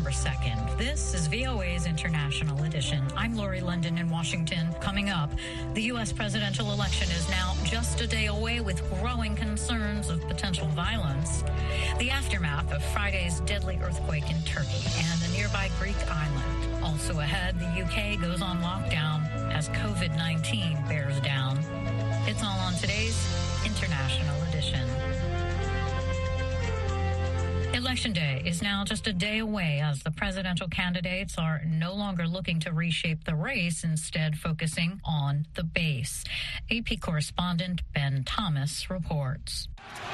November 2nd. This is VOA's International Edition. I'm Lori London in Washington. Coming up, the U.S. presidential election is now just a day away with growing concerns of potential violence. The aftermath of Friday's deadly earthquake in Turkey and a nearby Greek island. Also ahead, the UK goes on lockdown as COVID-19 bears down. It's all on today's International Edition. Election Day is now just a day away as the presidential candidates are no longer looking to reshape the race, instead focusing on the base. AP correspondent Ben Thomas reports.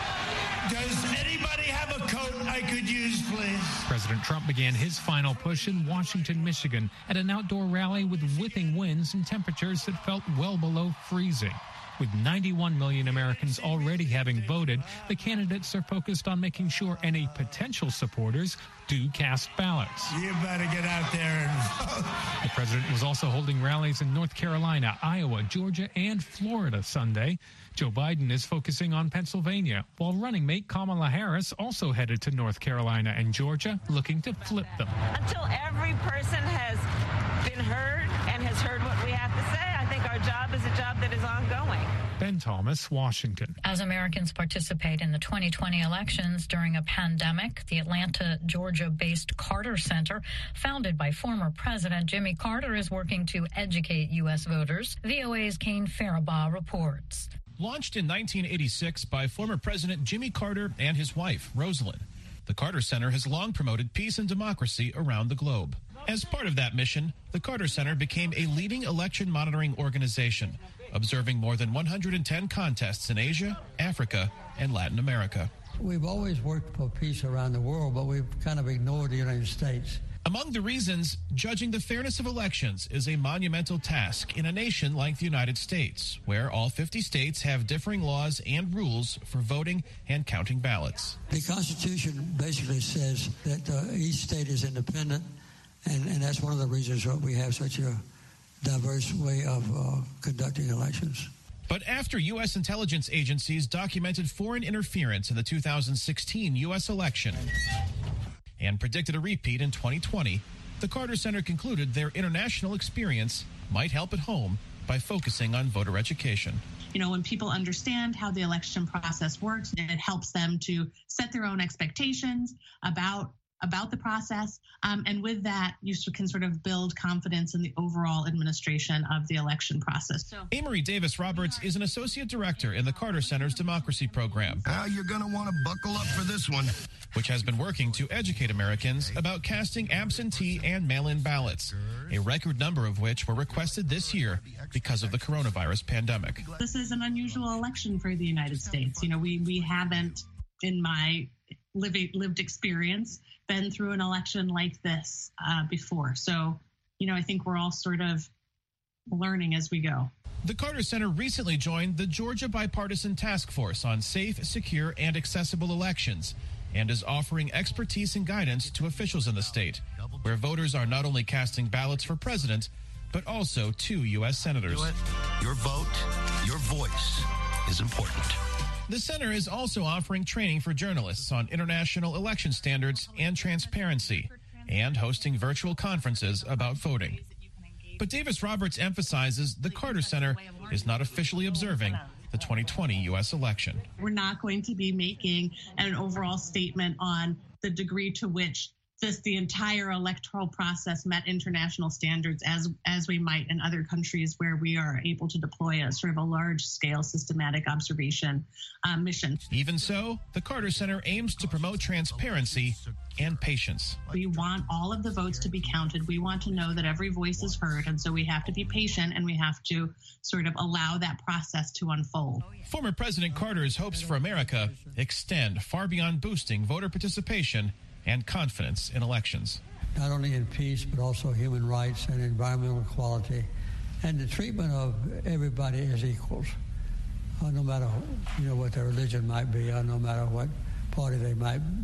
Does anybody have a coat I could use, please? President Trump began his final push in Washington, Michigan, at an outdoor rally with whipping winds and temperatures that felt well below freezing. With 91 million Americans already having voted, the candidates are focused on making sure any potential supporters do cast ballots. You better get out there and vote. The president was also holding rallies in North Carolina, Iowa, Georgia, and Florida Sunday. Joe Biden is focusing on Pennsylvania, while running mate Kamala Harris also headed to North Carolina and Georgia, looking to flip them. Until every person has been heard and has heard what we have to say, I think our job is a job that is ongoing. Ben Thomas, Washington. As Americans participate in the 2020 elections during a pandemic, the Atlanta, Georgia-based Carter Center, founded by former President Jimmy Carter, is working to educate U.S. voters. VOA's Kane Faribaugh reports. Launched in 1986 by former President Jimmy Carter and his wife, Rosalind, the Carter Center has long promoted peace and democracy around the globe. As part of that mission, the Carter Center became a leading election monitoring organization, observing more than 110 contests in Asia, Africa, and Latin America. We've always worked for peace around the world, but we've kind of ignored the United States. Among the reasons, judging the fairness of elections is a monumental task in a nation like the United States, where all 50 states have differing laws and rules for voting and counting ballots. The Constitution basically says that each state is independent, and that's one of the reasons why we have such a diverse way of conducting elections. But after U.S. intelligence agencies documented foreign interference in the 2016 U.S. election and predicted a repeat in 2020, the Carter Center concluded their international experience might help at home by focusing on voter education. You know, when people understand how the election process works, it helps them to set their own expectations about the process. And with that, you can sort of build confidence in the overall administration of the election process. Amory Davis Roberts is an associate director in the Carter Center's democracy program. You're going to want to buckle up for this one. Which has been working to educate Americans about casting absentee and mail-in ballots, a record number of which were requested this year because of the coronavirus pandemic. This is an unusual election for the United States. You know, we haven't, in my lived experience, been through an election like this before. So, you know, I think we're all sort of learning as we go. The Carter Center recently joined the Georgia Bipartisan Task Force on Safe, Secure, and Accessible Elections and is offering expertise and guidance to officials in the state, where voters are not only casting ballots for president, but also 2 U.S. senators. Your vote, your voice is important. The center is also offering training for journalists on international election standards and transparency, and hosting virtual conferences about voting. But Davis Roberts emphasizes the Carter Center is not officially observing the 2020 U.S. election. We're not going to be making an overall statement on the degree to which the entire electoral process met international standards as we might in other countries where we are able to deploy a sort of a large-scale systematic observation mission. Even so, the Carter Center aims to promote transparency and patience. We want all of the votes to be counted. We want to know that every voice is heard, and so we have to be patient and we have to sort of allow that process to unfold. Former President Carter's hopes for America extend far beyond boosting voter participation and confidence in elections. Not only in peace, but also human rights and environmental equality, and the treatment of everybody as equals, no matter what their religion might be, or no matter what party they might be.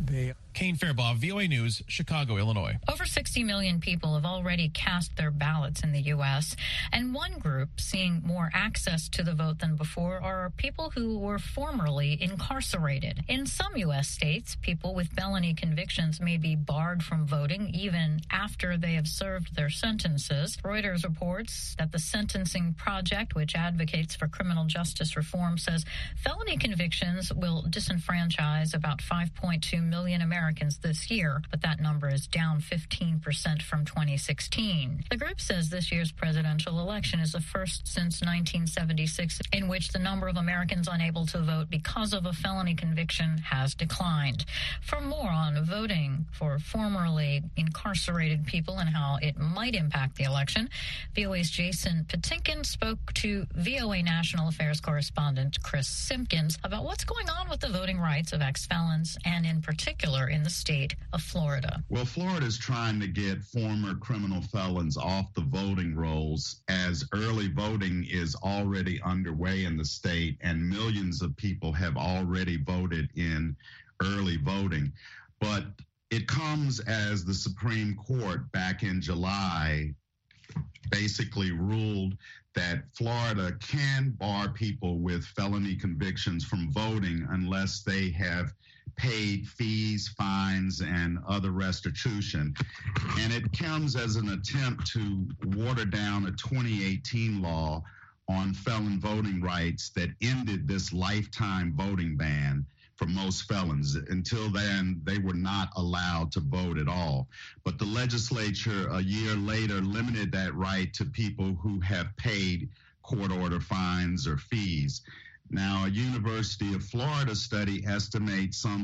Kane Fairbaugh, VOA News, Chicago, Illinois. Over 60 million people have already cast their ballots in the U.S., and one group seeing more access to the vote than before are people who were formerly incarcerated. In some U.S. states, people with felony convictions may be barred from voting even after they have served their sentences. Reuters reports that the Sentencing Project, which advocates for criminal justice reform, says felony convictions will disenfranchise about 5.2 million Americans this year, but that number is down 15% from 2016. The group says this year's presidential election is the first since 1976 in which the number of Americans unable to vote because of a felony conviction has declined. For more on voting for formerly incarcerated people and how it might impact the election, VOA's Jason Patinkin spoke to VOA National Affairs correspondent Chris Simpkins about what's going on with the voting rights of ex-felons and in particular in the state of Florida. Well, Florida is trying to get former criminal felons off the voting rolls as early voting is already underway in the state and millions of people have already voted in early voting. But it comes as the Supreme Court back in July basically ruled that Florida can bar people with felony convictions from voting unless they have paid fees, fines, and other restitution. And it comes as an attempt to water down a 2018 law on felon voting rights that ended this lifetime voting ban for most felons. Until then, they were not allowed to vote at all. But the legislature a year later limited that right to people who have paid court order fines or fees. Now, a University of Florida study estimates some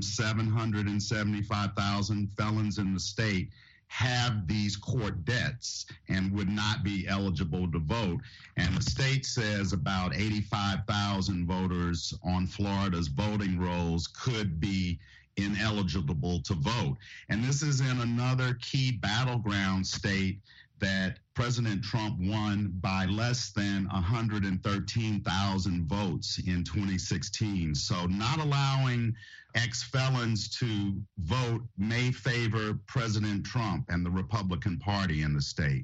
775,000 felons in the state have these court debts and would not be eligible to vote. And the state says about 85,000 voters on Florida's voting rolls could be ineligible to vote. And this is in another key battleground state that President Trump won by less than 113,000 votes in 2016. So not allowing ex-felons to vote may favor President Trump and the Republican Party in the state.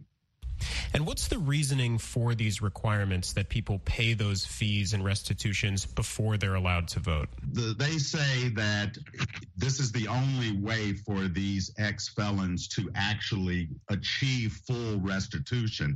And what's the reasoning for these requirements that people pay those fees and restitutions before they're allowed to vote? They say that this is the only way for these ex-felons to actually achieve full restitution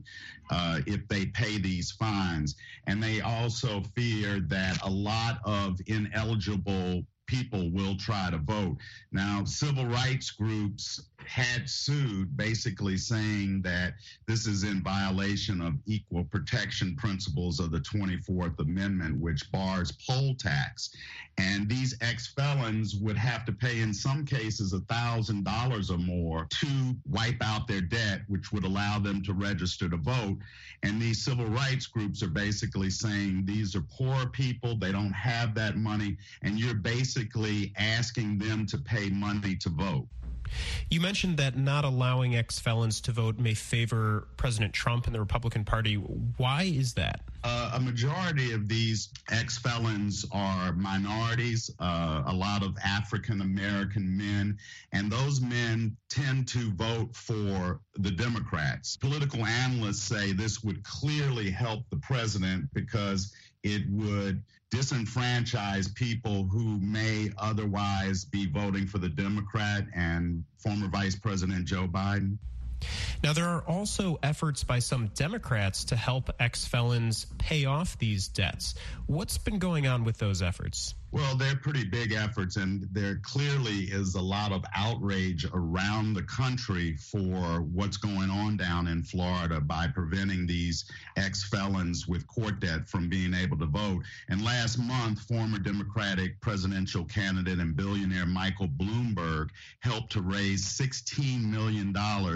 if they pay these fines. And they also fear that a lot of ineligible people will try to vote. Now, civil rights groups had sued, basically saying that this is in violation of equal protection principles of the 24th Amendment, which bars poll tax. And these ex-felons would have to pay, in some cases, $1,000 or more to wipe out their debt, which would allow them to register to vote. And these civil rights groups are basically saying these are poor people, they don't have that money, and you're basically asking them to pay money to vote. You mentioned that not allowing ex-felons to vote may favor President Trump and the Republican Party. Why is that? A majority of these ex-felons are minorities, a lot of African-American men, and those men tend to vote for the Democrats. Political analysts say this would clearly help the president because it would disenfranchise people who may otherwise be voting for the Democrat and former Vice President Joe Biden. Now, there are also efforts by some Democrats to help ex-felons pay off these debts. What's been going on with those efforts? Well, they're pretty big efforts, and there clearly is a lot of outrage around the country for what's going on down in Florida by preventing these ex-felons with court debt from being able to vote. And last month, former Democratic presidential candidate and billionaire Michael Bloomberg helped to raise $16 million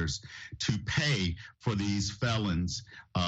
to pay for these felons'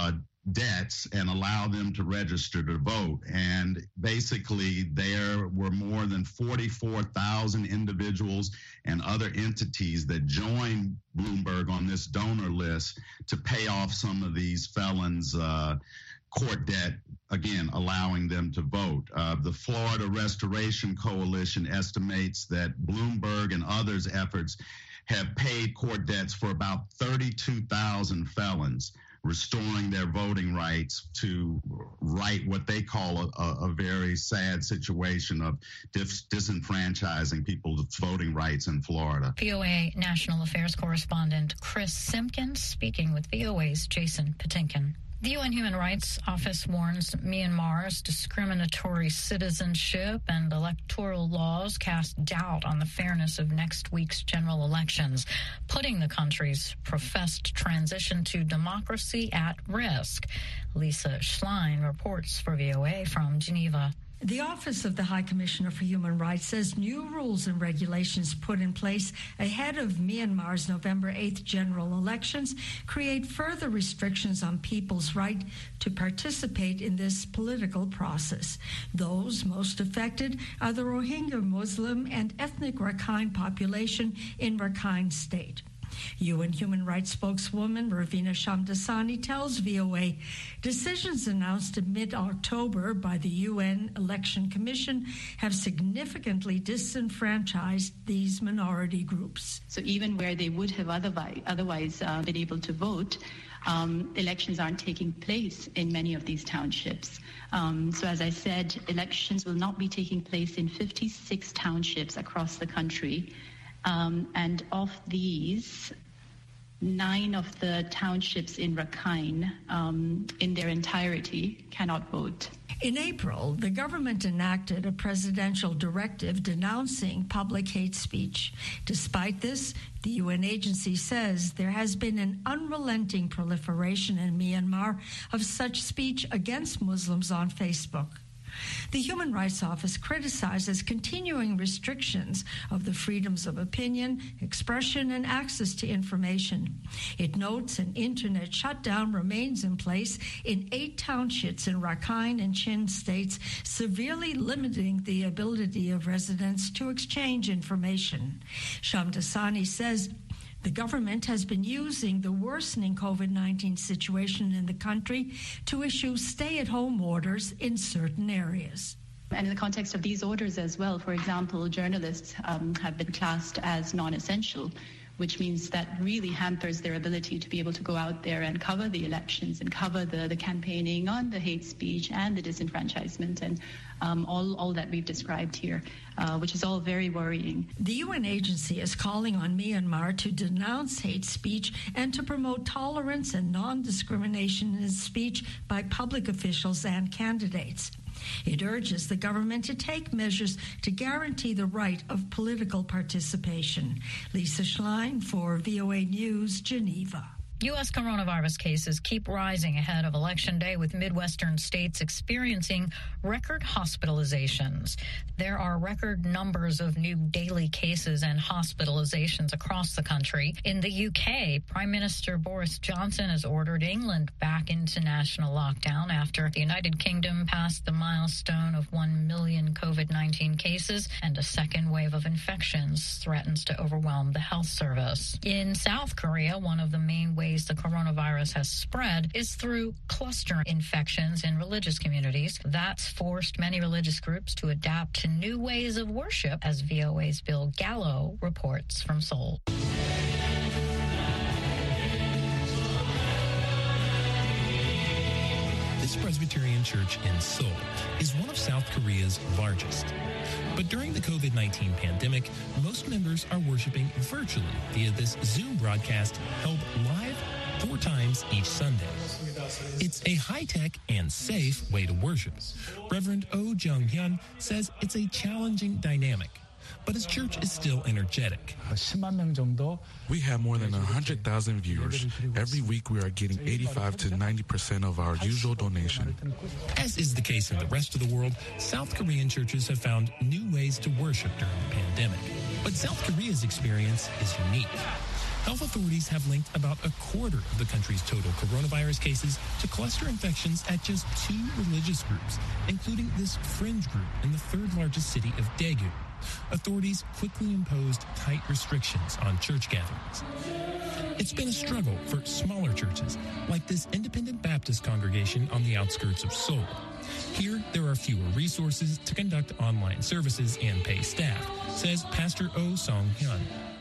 debts and allow them to register to vote. And basically there were more than 44,000 individuals and other entities that joined Bloomberg on this donor list to pay off some of these felons' court debt, again, allowing them to vote. The Florida Restoration Coalition estimates that Bloomberg and others' efforts have paid court debts for about 32,000 felons, restoring their voting rights to right what they call a very sad situation of disenfranchising people's voting rights in Florida. VOA National Affairs correspondent Chris Simpkins speaking with VOA's Jason Patinkin. The UN Human Rights Office warns Myanmar's discriminatory citizenship and electoral laws cast doubt on the fairness of next week's general elections, putting the country's professed transition to democracy at risk. Lisa Schlein reports for VOA from Geneva. The Office of the High Commissioner for Human Rights says new rules and regulations put in place ahead of Myanmar's November 8th general elections create further restrictions on people's right to participate in this political process. Those most affected are the Rohingya Muslim and ethnic Rakhine population in Rakhine State. UN Human Rights spokeswoman Ravina Shamdasani tells VOA decisions announced in mid-October by the UN Election Commission have significantly disenfranchised these minority groups. So even where they would have otherwise been able to vote, elections aren't taking place in many of these townships. So as I said, elections will not be taking place in 56 townships across the country. And of these, 9 of the townships in Rakhine, in their entirety, cannot vote. In April, the government enacted a presidential directive denouncing public hate speech. Despite this, the UN agency says there has been an unrelenting proliferation in Myanmar of such speech against Muslims on Facebook. The Human Rights Office criticizes continuing restrictions of the freedoms of opinion, expression, and access to information. It notes an internet shutdown remains in place in 8 townships in Rakhine and Chin states, severely limiting the ability of residents to exchange information. Shamdasani says the government has been using the worsening COVID-19 situation in the country to issue stay-at-home orders in certain areas. And in the context of these orders as well, for example, journalists have been classed as non-essential, which means that really hampers their ability to be able to go out there and cover the elections and cover the campaigning on the hate speech and the disenfranchisement and all that we've described here, which is all very worrying. The UN agency is calling on Myanmar to denounce hate speech and to promote tolerance and non-discrimination in speech by public officials and candidates. It urges the government to take measures to guarantee the right of political participation. Lisa Schlein for VOA News, Geneva. U.S. coronavirus cases keep rising ahead of Election Day, with Midwestern states experiencing record hospitalizations. There are record numbers of new daily cases and hospitalizations across the country. In the U.K., Prime Minister Boris Johnson has ordered England back into national lockdown after the United Kingdom passed the milestone of 1 million COVID-19 cases, and a second wave of infections threatens to overwhelm the health service. In South Korea, one of the main ways the coronavirus has spread is through cluster infections in religious communities. That's forced many religious groups to adapt to new ways of worship, as VOA's Bill Gallo reports from Seoul. This Presbyterian church in Seoul is one of South Korea's largest. But during the COVID-19 pandemic, most members are worshiping virtually via this Zoom broadcast held live 4 times each Sunday. It's a high-tech and safe way to worship. Reverend Oh Jung-hyun says it's a challenging dynamic, but his church is still energetic. We have more than 100,000 viewers. Every week we are getting 85 to 90% of our usual donation. As is the case in the rest of the world, South Korean churches have found new ways to worship during the pandemic. But South Korea's experience is unique. Health authorities have linked about a quarter of the country's total coronavirus cases to cluster infections at just 2 religious groups, including this fringe group in the third largest city of Daegu. Authorities quickly imposed tight restrictions on church gatherings. It's been a struggle for smaller churches, like this independent Baptist congregation on the outskirts of Seoul. Here, there are fewer resources to conduct online services and pay staff, says Pastor Oh Song-hyun.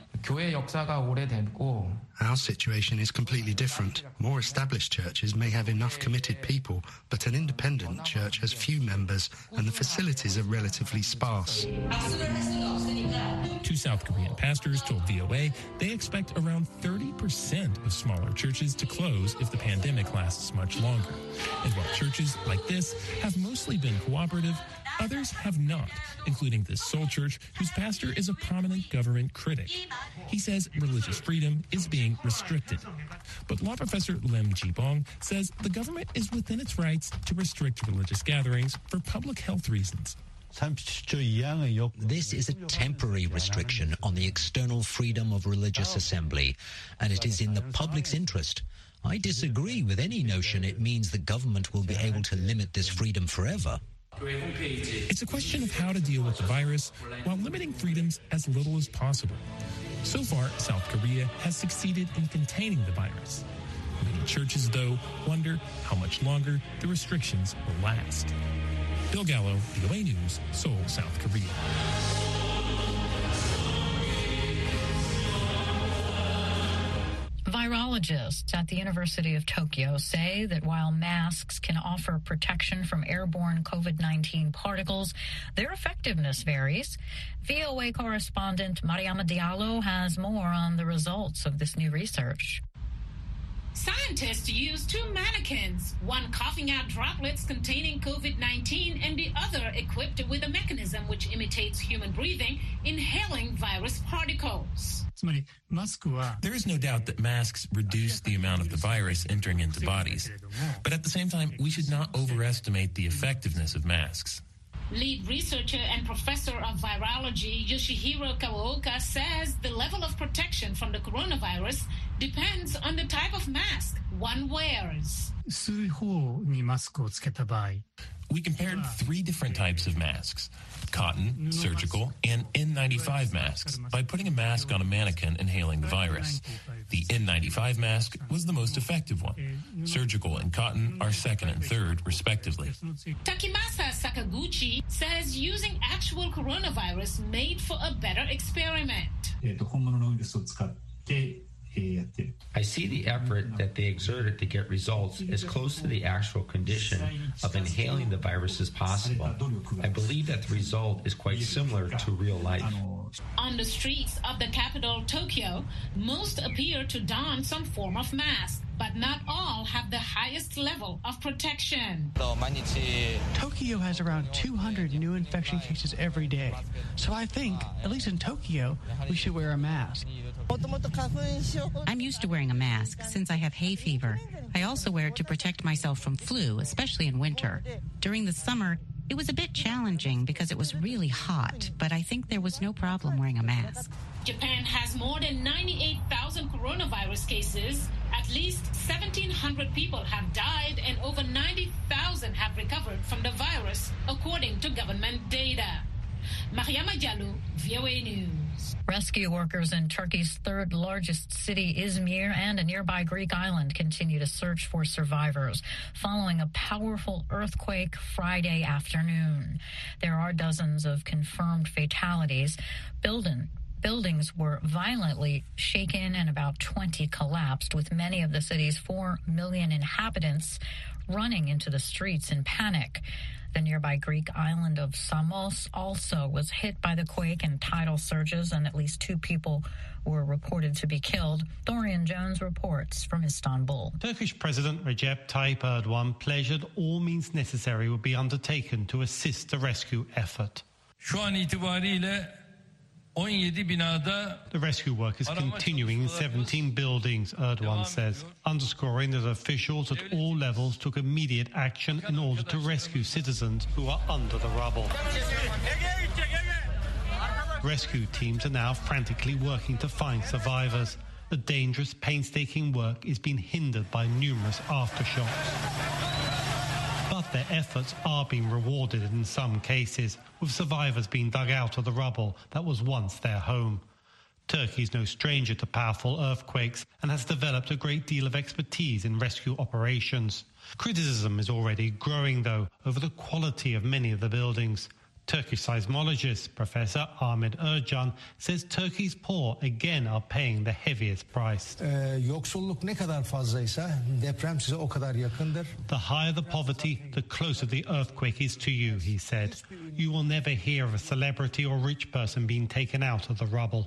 Our situation is completely different. More established churches may have enough committed people, but an independent church has few members and the facilities are relatively sparse. 2 South Korean pastors told VOA they expect around 30% of smaller churches to close if the pandemic lasts much longer. And while churches like this have mostly been cooperative, others have not, including this Seoul church whose pastor is a prominent government critic. He says religious freedom is being restricted. But law professor Lim Ji-bong says the government is within its rights to restrict religious gatherings for public health reasons. This is a temporary restriction on the external freedom of religious assembly, and it is in the public's interest. I disagree with any notion it means the government will be able to limit this freedom forever. It's a question of how to deal with the virus while limiting freedoms as little as possible. So far, South Korea has succeeded in containing the virus. Many churches, though, wonder how much longer the restrictions will last. Bill Gallo, VOA News, Seoul, South Korea. Virologists at the University of Tokyo say that while masks can offer protection from airborne COVID-19 particles, their effectiveness varies. VOA correspondent Mariama Diallo has more on the results of this new research. Scientists used 2 mannequins, one coughing out droplets containing COVID-19 and the other equipped with a mechanism which imitates human breathing, inhaling virus particles. There is no doubt that masks reduce the amount of the virus entering into bodies. But at the same time, we should not overestimate the effectiveness of masks. Lead researcher and professor of virology Yoshihiro Kawaoka says the level of protection from the coronavirus depends on the type of mask one wears. We compared 3 different types of masks: cotton, surgical, and N95 masks by putting a mask on a mannequin inhaling the virus. The N95 mask was the most effective one. Surgical and cotton are second and third, respectively. Takimasa Sakaguchi says using actual coronavirus made for a better experiment. I see the effort that they exerted to get results as close to the actual condition of inhaling the virus as possible. I believe that the result is quite similar to real life. On the streets of the capital, Tokyo, most appear to don some form of mask, but not all have the highest level of protection. Tokyo has around 200 new infection cases every day. So I think, at least in Tokyo, we should wear a mask. I'm used to wearing a mask since I have hay fever. I also wear it to protect myself from flu, especially in winter. During the summer, it was a bit challenging because it was really hot, but I think there was no problem wearing a mask. Japan has more than 98,000 coronavirus cases. At least 1,700 people have died and over 90,000 have recovered from the virus, according to government data. Mariama Diallo, VOA News. Rescue workers in Turkey's third largest city, Izmir, and a nearby Greek island continue to search for survivors following a powerful earthquake Friday afternoon. There are dozens of confirmed fatalities. Buildings were violently shaken and about 20 collapsed, with many of the city's 4 million inhabitants running into the streets in panic. The nearby Greek island of Samos also was hit by the quake and tidal surges, and at least 2 people were reported to be killed. Dorian Jones reports from Istanbul. Turkish President Recep Tayyip Erdogan pledged that all means necessary would be undertaken to assist the rescue effort. The rescue work is continuing in 17 buildings, Erdogan says, underscoring that officials at all levels took immediate action in order to rescue citizens who are under the rubble. Rescue teams are now frantically working to find survivors. The dangerous, painstaking work is being hindered by numerous aftershocks. But their efforts are being rewarded in some cases, with survivors being dug out of the rubble that was once their home. Turkey is no stranger to powerful earthquakes and has developed a great deal of expertise in rescue operations. Criticism is already growing, though, over the quality of many of the buildings. Turkish seismologist Professor Ahmet Ercan says Turkey's poor again are paying the heaviest price. Yoksulluk ne kadar fazlaysa deprem size o kadar yakındır. The higher the poverty, the closer the earthquake is to you, he said. You will never hear of a celebrity or rich person being taken out of the rubble.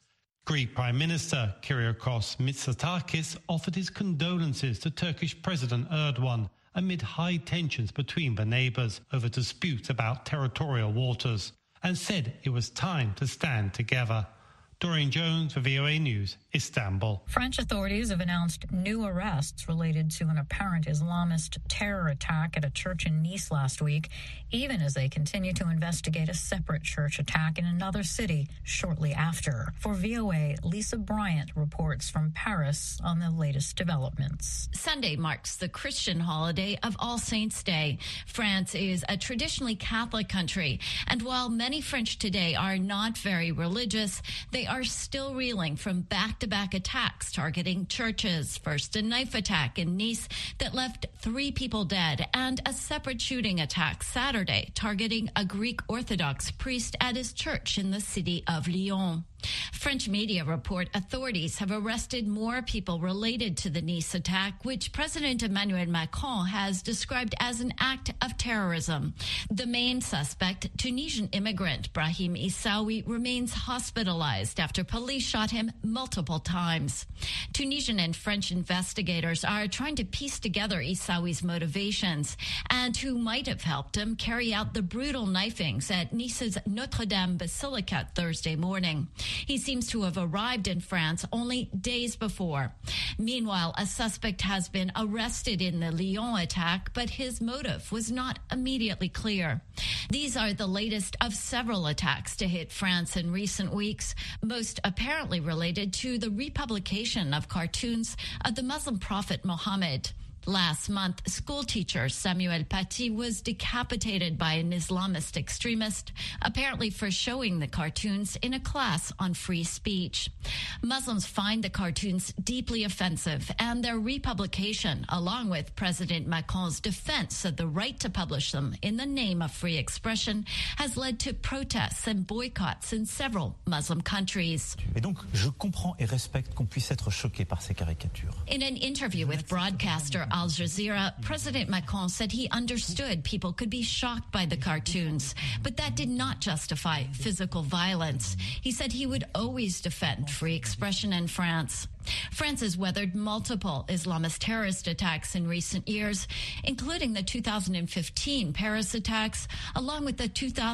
Greek Prime Minister Kyriakos Mitsotakis offered his condolences to Turkish President Erdogan amid high tensions between the neighbours over disputes about territorial waters, and said it was time to stand together. Doreen Jones for VOA News, Istanbul. French authorities have announced new arrests related to an apparent Islamist terror attack at a church in Nice last week, even as they continue to investigate a separate church attack in another city shortly after. For VOA, Lisa Bryant reports from Paris on the latest developments. Sunday marks the Christian holiday of All Saints' Day. France is a traditionally Catholic country, and while many French today are not very religious, they are still reeling from back-to-back attacks targeting churches. First, a knife attack in Nice that left 3 people dead, and a separate shooting attack Saturday targeting a Greek Orthodox priest at his church in the city of Lyon. French media report authorities have arrested more people related to the Nice attack, which President Emmanuel Macron has described as an act of terrorism. The main suspect, Tunisian immigrant Brahim Issaoui, remains hospitalized after police shot him multiple times. Tunisian and French investigators are trying to piece together Issaoui's motivations and who might have helped him carry out the brutal knifings at Nice's Notre Dame Basilica Thursday morning. He seems to have arrived in France only days before. Meanwhile, a suspect has been arrested in the Lyon attack, but his motive was not immediately clear. These are the latest of several attacks to hit France in recent weeks, most apparently related to the republication of cartoons of the Muslim prophet Muhammad. Last month, schoolteacher Samuel Paty was decapitated by an Islamist extremist, apparently for showing the cartoons in a class on free speech. Muslims find the cartoons deeply offensive, and their republication, along with President Macron's defense of the right to publish them in the name of free expression, has led to protests and boycotts in several Muslim countries. Et donc, je comprends et respecte qu'on puisse être choqué par ces caricatures. In an interview with broadcaster Al Jazeera, President Macron said he understood people could be shocked by the cartoons, but that did not justify physical violence. He said he would always defend free expression in France. France has weathered multiple Islamist terrorist attacks in recent years, including the 2015 Paris attacks, along with the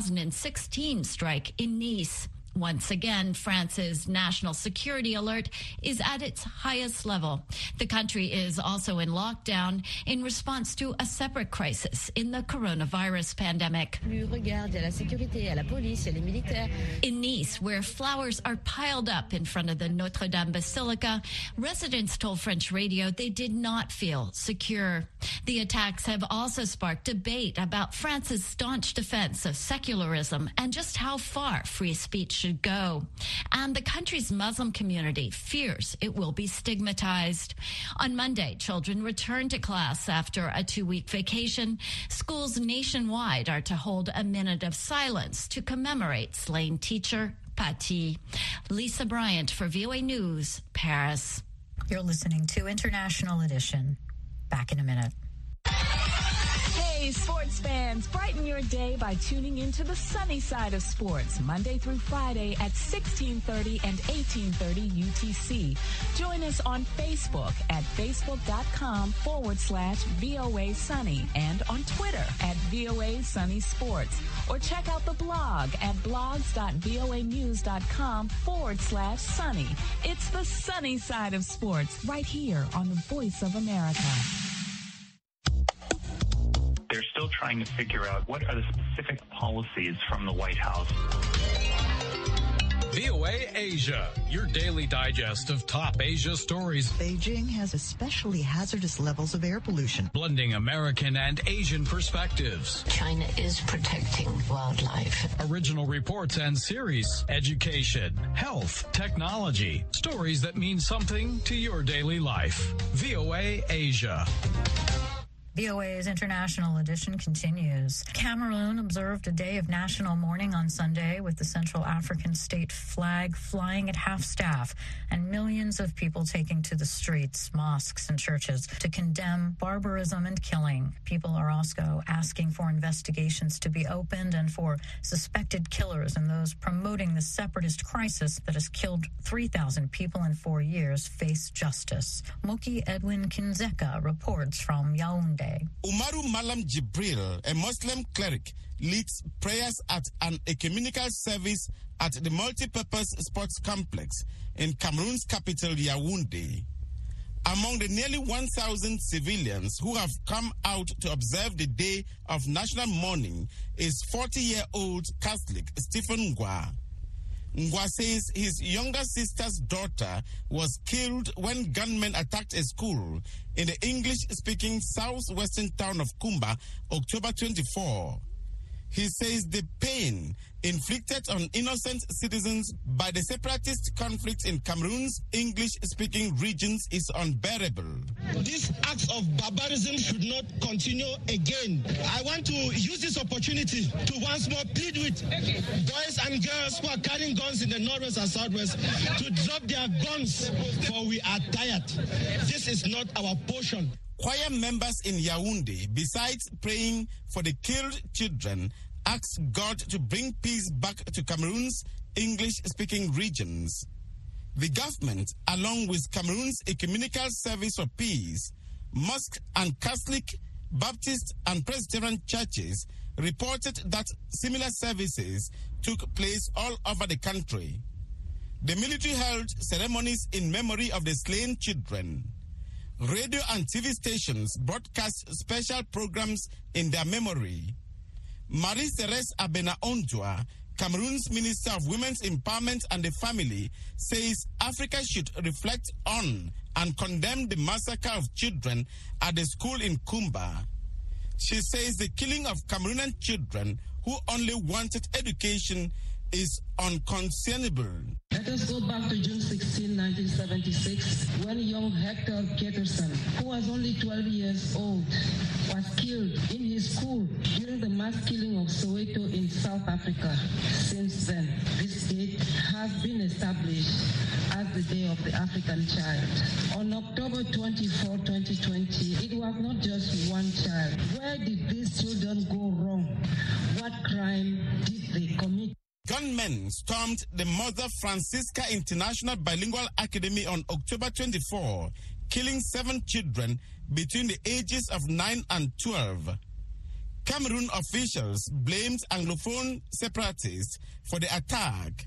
2016 strike in Nice. Once again, France's national security alert is at its highest level. The country is also in lockdown in response to a separate crisis in the coronavirus pandemic. In Nice, where flowers are piled up in front of the Notre Dame Basilica, residents told French radio they did not feel secure. The attacks have also sparked debate about France's staunch defense of secularism and just how far free speech should go. And the country's Muslim community fears it will be stigmatized. On Monday, children returned to class after a 2-week vacation. Schools nationwide are to hold a minute of silence to commemorate slain teacher Paty. Lisa Bryant for VOA News, Paris. You're listening to International Edition. Back in a minute. Hey, sports fans, brighten your day by tuning into the sunny side of sports, Monday through Friday at 1630 and 1830 UTC. Join us on Facebook at facebook.com/VOA Sunny and on Twitter at VOA Sunny Sports. Or check out the blog at blogs.voanews.com/sunny. It's the sunny side of sports right here on the Voice of America. They're still trying to figure out what are the specific policies from the White House. VOA Asia, your daily digest of top Asia stories. Beijing has especially hazardous levels of air pollution. Blending American and Asian perspectives. China is protecting wildlife. Original reports and series. Education, health, technology. Stories that mean something to your daily life. VOA Asia. VOA's International Edition continues. Cameroon observed a day of national mourning on Sunday with the Central African state flag flying at half-staff and millions of people taking to the streets, mosques, and churches to condemn barbarism and killing. People are also asking for investigations to be opened and for suspected killers and those promoting the separatist crisis that has killed 3,000 people in 4 years face justice. Moki Edwin Kinzeka reports from Yaoundé. Umaru Malam Jibril, a Muslim cleric, leads prayers at an ecumenical service at the multi-purpose sports complex in Cameroon's capital, Yaoundé. Among the nearly 1,000 civilians who have come out to observe the day of national mourning is 40-year-old Catholic Stephen Ngwa. Ngwa says his younger sister's daughter was killed when gunmen attacked a school in the English-speaking southwestern town of Kumba, October 24. He says the pain inflicted on innocent citizens by the separatist conflict in Cameroon's English-speaking regions is unbearable. These acts of barbarism should not continue again. I want to use this opportunity to once more plead with boys and girls who are carrying guns in the northwest and southwest to drop their guns, for we are tired. This is not our portion. Choir members in Yaoundé, besides praying for the killed children, asked God to bring peace back to Cameroon's English-speaking regions. The government, along with Cameroon's Ecumenical Service for Peace, mosque and Catholic, Baptist and Presbyterian churches, reported that similar services took place all over the country. The military held ceremonies in memory of the slain children. Radio and TV stations broadcast special programs in their memory. Marie-Thérèse Abena-Ondjoa, Cameroon's Minister of Women's Empowerment and the Family, says Africa should reflect on and condemn the massacre of children at the school in Kumba. She says the killing of Cameroonian children who only wanted education is unconscionable. Let us go back to June 16, 1976, when young Hector Peterson, who was only 12 years old, was killed in his school during the mass killing of Soweto in South Africa. Since then, this date has been established as the Day of the African Child. On October 24, 2020, it was not just one child. Where did these children go wrong? What crime did they commit? Gunmen stormed the Mother Francisca International Bilingual Academy on October 24, killing 7 children between the ages of 9 and 12. Cameroon officials blamed Anglophone separatists for the attack.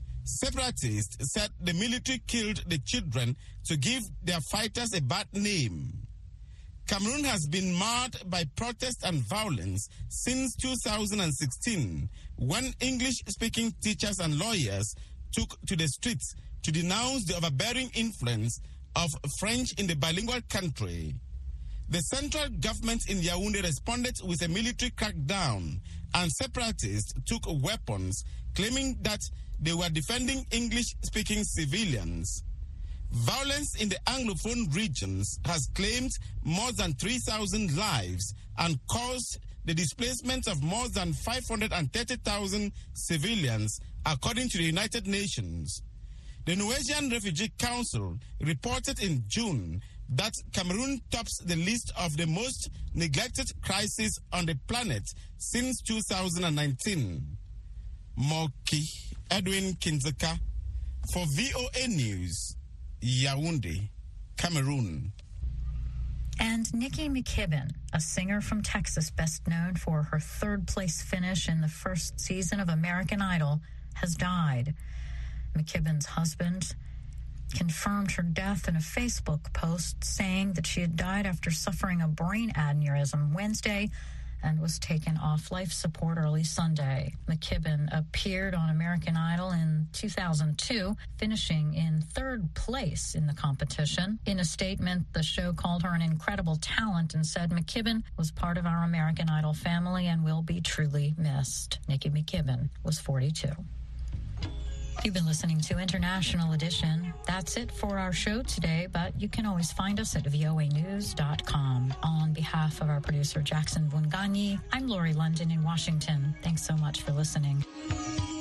Separatists said the military killed the children to give their fighters a bad name. Cameroon has been marred by protest and violence since 2016, when English-speaking teachers and lawyers took to the streets to denounce the overbearing influence of French in the bilingual country. The central government in Yaoundé responded with a military crackdown, and separatists took weapons, claiming that they were defending English-speaking civilians. Violence in the Anglophone regions has claimed more than 3,000 lives and caused the displacement of more than 530,000 civilians, according to the United Nations. The Norwegian Refugee Council reported in June that Cameroon tops the list of the most neglected crises on the planet since 2019. Moki Edwin Kinzeka for VOA News. Yaoundé, Cameroon. And Nikki McKibben, a singer from Texas best known for her third-place finish in the first season of American Idol, has died. McKibben's husband confirmed her death in a Facebook post, saying that she had died after suffering a brain aneurysm Wednesday and was taken off life support early Sunday. McKibben appeared on American Idol in 2002, finishing in third place in the competition. In a statement, the show called her an incredible talent and said McKibben was part of our American Idol family and will be truly missed. Nikki McKibben was 42. You've been listening to International Edition. That's it for our show today, but you can always find us at voanews.com. On behalf of our producer, Jackson Vunganyi, I'm Lori London in Washington. Thanks so much for listening.